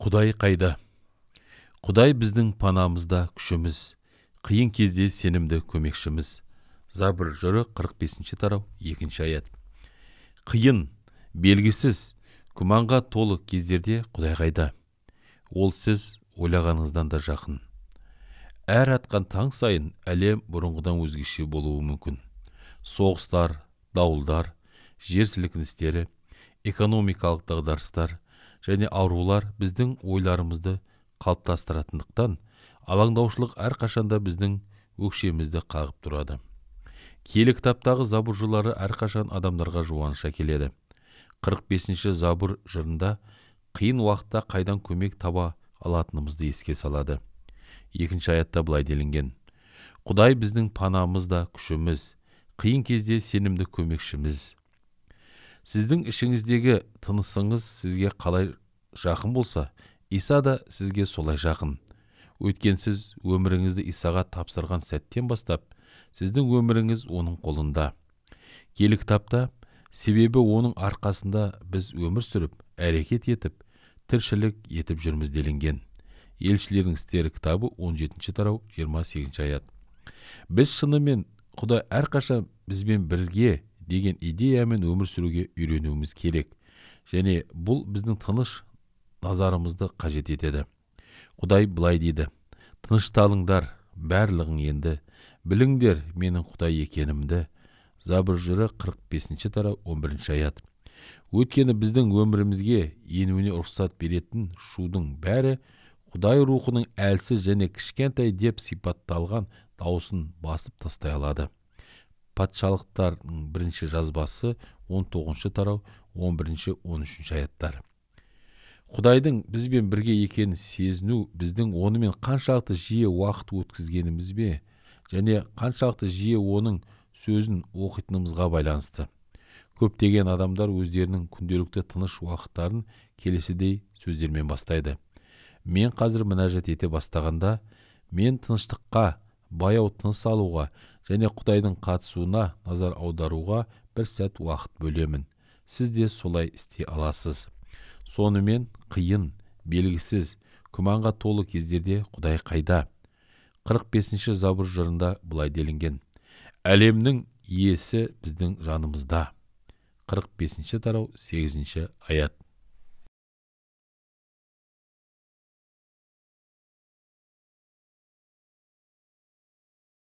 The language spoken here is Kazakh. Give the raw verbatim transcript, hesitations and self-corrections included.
Құдай қайда? Құдай біздің панамызда күшіміз, қиын кезде сенімді көмекшіміз. Забыр жыры қырық бесінші тарау екінші аят. Қиын, белгісіз, күмәнға толы кездерде Құдай қайда? Ол сіз ойлағаныңыздан да жақын. Әр атқан таң сайын әлем бұрынғыдан өзгеше болуы мүмкін. Соғыстар, дауылдар, жер сілкіністері, экономикалық дағдарыстар және аурулар біздің ойларымызды қалыптастыратындықтан, алаңдаушылық әрқашанда біздің өкшемізді қағып тұрады. Киелі кітаптағы забыр жырлары әрқашан адамдарға жуаныш әкеледі. қырық бесінші забыр жырында қиын уақытта қайдан көмек таба алатынымызды еске салады. Екінші аятта былай делінген: Құдай біздің панамызда күшіміз, қиын кезде сенімді көмекшіміз. Сіздің ішіңіздегі тынысыңыз сізге қалай жақын болса, Иса да сізге солай жақын. Өйткені сіз өміріңізді Исаға тапсырған сәттен бастап, сіздің өміріңіз оның қолында. Киелі кітапта, себебі оның арқасында біз өмір сүріп, әрекет етіп, тіршілік етіп жүрміз делінген. Елшілердің істері кітабы он жетінші тарау жиырма сегізінші аят. Біз шынымен Құдай әрқашан бізбен бірге деген идеямен өмір сүруге үйренуіміз керек. Және бұл біздің тыныш назарымызды қажет етеді. Құдай былай дейді: тынышталыңдар, барлығың енді, біліңдер менің Құдай екенімді. Забыр жыры қырық бесінші тарау он бірінші аят. Өйткені біздің өмірімізге енуіне рұқсат беретін шудың бәрі Құдай рухының әлсіз және кішкентай деп сипатталған дауысын басып тастай алады. Патшалықтардың бірінші жазбасы он тоғызыншы тарау он бірінші он үшінші аяттар. Құдайдың бізбен бірге екенін сезіну біздің онымен қаншалықты жиі уақыт өткізгеніміз бе, және қаншалықты жиі оның сөзін оқитынымызға байланысты. Көптеген адамдар өздерінің күнделікті тыныш уақыттарын келесідей сөздермен бастайды: Мен қазір мінәжат ете бастағанда, мен тыныштыққа, баяу тыныс алуға және Құдайдың қатысуына назар аударуға бір сәт уақыт бөлемін. Сіз де солай істей аласыз. Сонымен қиын, белгісіз, күмәнға толы кездерде Құдай қайда? қырық бесінші забыр жырында былай делінген: Әлемнің иесі біздің жанымызда. қырық бесінші тарау сегізінші аят.